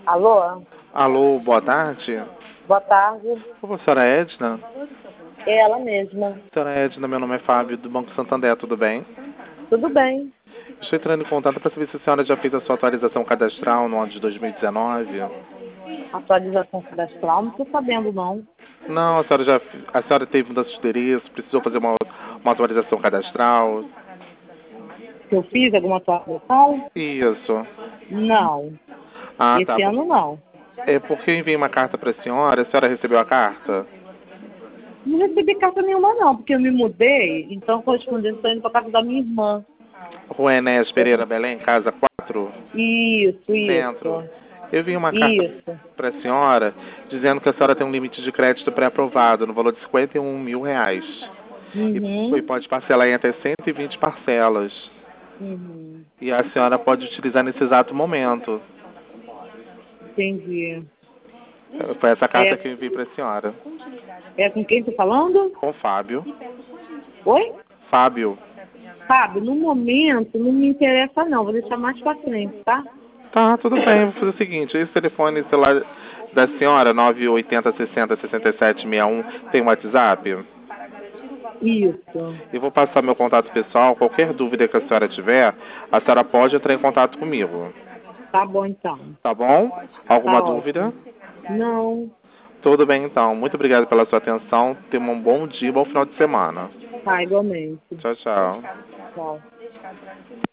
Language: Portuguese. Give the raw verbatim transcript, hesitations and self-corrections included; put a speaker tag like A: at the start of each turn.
A: Alô?
B: Alô, boa tarde.
A: Boa tarde.
B: Ô, senhora Edna?
A: É ela mesma.
B: Senhora Edna, meu nome é Fábio, do Banco Santander, tudo bem?
A: Tudo bem.
B: Estou entrando em contato para saber se a senhora já fez a sua atualização cadastral no ano de dois mil e dezenove.
A: Atualização cadastral, não estou sabendo não.
B: Não, a senhora já a senhora teve mudança de endereço, precisou fazer uma, uma atualização cadastral.
A: Se eu fiz alguma atualização?
B: Isso.
A: Não.
B: Ah, tá
A: Esse
B: bom.
A: ano não.
B: É porque eu enviei uma carta para a senhora, a senhora recebeu a carta?
A: Não recebi carta nenhuma não, porque eu me mudei, então a correspondência está indo para casa da minha irmã.
B: Rua Enéas Pereira, Belém, casa quatro,
A: Isso,
B: centro.
A: isso.
B: Eu vi uma carta
A: Isso.
B: para a senhora dizendo que a senhora tem um limite de crédito pré-aprovado no valor de cinquenta e um mil reais. E, e
A: Uhum.
B: pode parcelar em até cento e vinte parcelas.
A: Uhum.
B: E a senhora pode utilizar nesse exato momento.
A: Entendi.
B: Foi essa carta
A: É,
B: que eu enviei para a senhora.
A: é com quem estou falando?
B: Com o Fábio.
A: Oi?
B: Fábio.
A: Fábio, no momento não me interessa não, vou deixar mais para frente, tá?
B: Tá, tudo bem. Vou fazer o seguinte. Esse telefone celular da senhora, nove oito zero seis zero seis sete seis um, tem WhatsApp?
A: Isso.
B: Eu vou passar meu contato pessoal. Qualquer dúvida que a senhora tiver, a senhora pode entrar em contato comigo.
A: Tá bom então.
B: Tá bom? Alguma
A: Tá
B: dúvida?
A: ótimo. Não.
B: Tudo bem, então. Muito obrigado pela sua atenção. Tenha um bom dia e bom final de semana.
A: Tá, igualmente.
B: Tchau, tchau.
A: Tchau.